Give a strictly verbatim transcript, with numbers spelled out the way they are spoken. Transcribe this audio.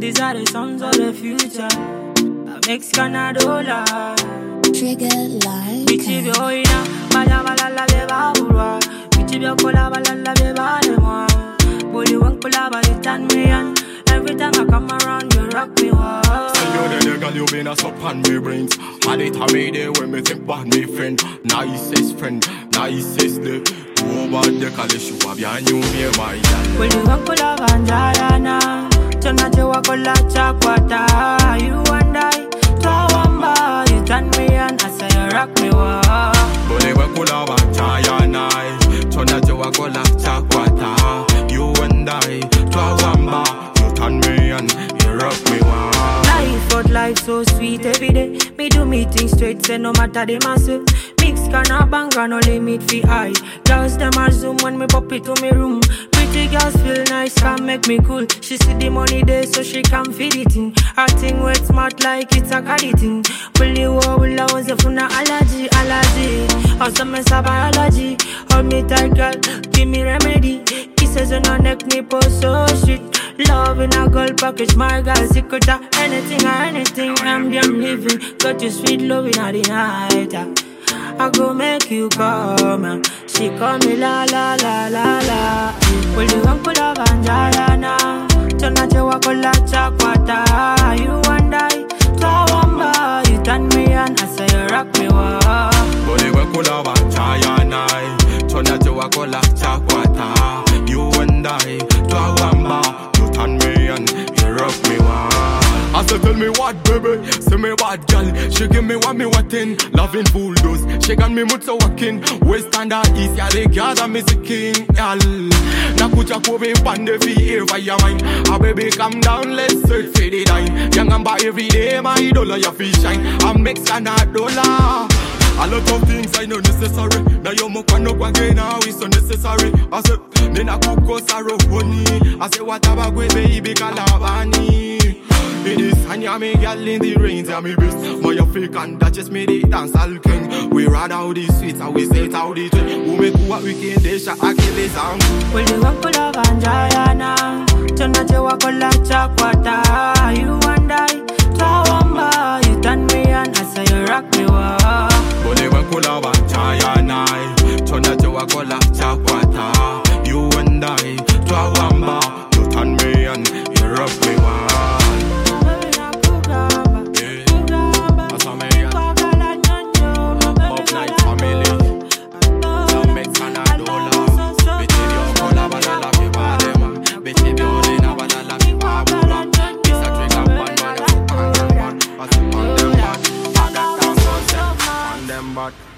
These are the sounds of the future. A Mexican dollar. Trigger like Bichi bi oina, bala bala la beba urwa. Bichi bi kola bala la beba demwa. Body one kola bala tan me and every time I come around you rock me wa. Say you the girl you been a sup on me brains. Had it a me there when me think about me friend. Nicest friend, nicest day. Over the college you have your new me my girl. Body one kola banjara na. Chana chewa kola chakwata. You and I, tawamba. You turn me on, I say you rock me wa. Bole we kula banjaya nai. Chana chewa kola chakwata. You and I, tawamba. You turn me on, you rock me wa. Life but life so sweet every day. Me do me things straight, say no matter the massive. Mix can bang, no limit fi high. Girls them a zoom when me pop it to me room. Pretty girls feel nice, can make me cool. She see the money there, so she can feed it in. Her thing wet smart like it's a caddy thing. Bully war will always a funa allergy, allergy. Also mess a biology. Hold me tight, girl, give me remedy. Kisses on her neck, nipple so sweet. Love in a gold package, my girl secret of anything or anything. I'm damn living. Got you sweet love in the night. I go make you come and she call me la la la la la. Well you want kola banjara na. Chana chewa kola chakwata. You and I, tawamba. You turn me on, I say you rock me wa. Well you want kola banjara na. Chana chewa kola chakwata. You and I, tawamba. You turn me on, you rock me wa. I say tell me what baby, say me what girl. She give me what me wantin', loving full dose. She got me mood so walking, west and the east. Yeah they gather me the king, y'all. Na kucha kobe pande fi air for your mind. Ah baby calm down, let's search for the dime. Young and by every day, my dollar ya fi shine. I mix and a dollar. A lot of things I know necessary. Now you mo kwano kwa gay now it's so necessary. I say, nena kuko saro honey. I say what about we baby kalabani. It is Hanya me girl in the rains and me best. My fake and that just made it dance all king. We ride out the streets and we set out the train. We make what we can dish a kill song. Well you want kola banjara na. Chana chewa kola chakwata. You and I, tawamba. You turn me on, I say you rock me wa. Bole we kola banjara na. Chana chewa kola chakwata. You and I, tawamba. You turn me on, you rock me wa. But